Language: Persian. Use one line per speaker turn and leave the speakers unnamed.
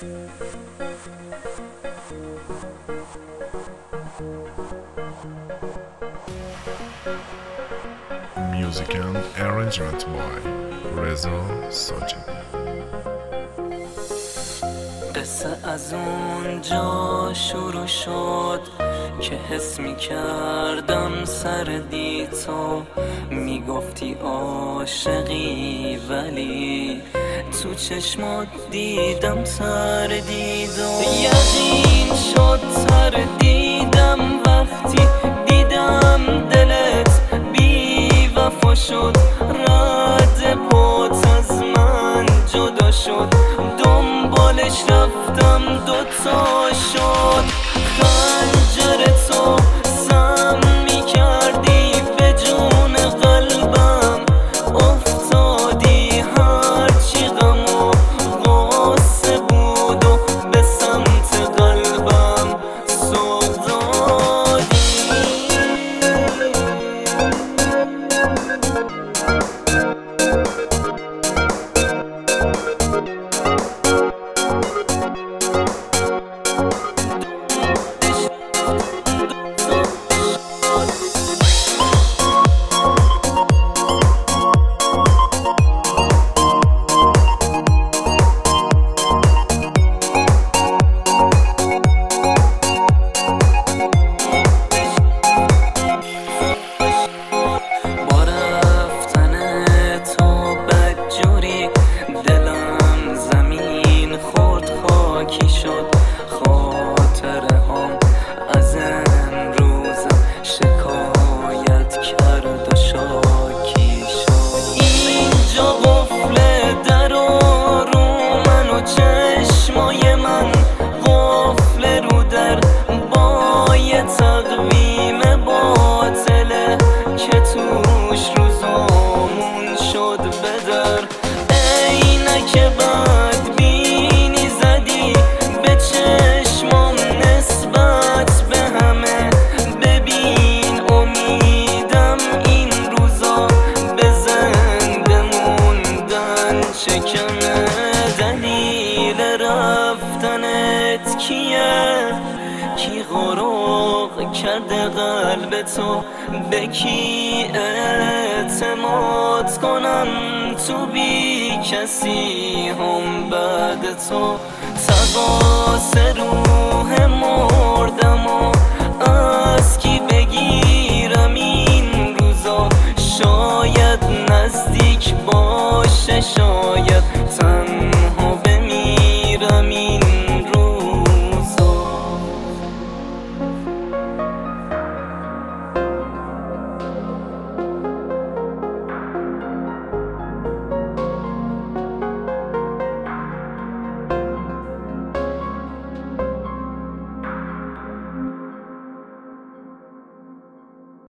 Music and arrangement by رضا ساجدی.
قصه از اونجا شروع شد که حس می کردم سردی، تو می گفتی عاشقی ولی تو چشمات دیدم تردید و یقین شد تردیدم وقتی دیدم دلت بی وفا شد، رد پات از من جدا شد، دنبالش رفتم دوتا شد، خنجر تو سم می کردی به جون قلبم، افتادی هرچی غم و غصه بود و به سمت قلبم سوق دادی. خاطره هم از امروزم شکایت کرد و شاکی شد، اینجا قفل در رو من و چشمای من قفل رو در با یه تقویم باطله که توش روزامون شد بدر، عینک بد بینی زدی به چشمام نسبت به همه، ببین امیدم این روزا به زنده موندن چه کمه، دلیل رفتنت کیه؟ کی غرق کرده قلب تو؟ به کی اعتماد کنم تو بی کسی هم بعد تو؟ تقاص روح مردم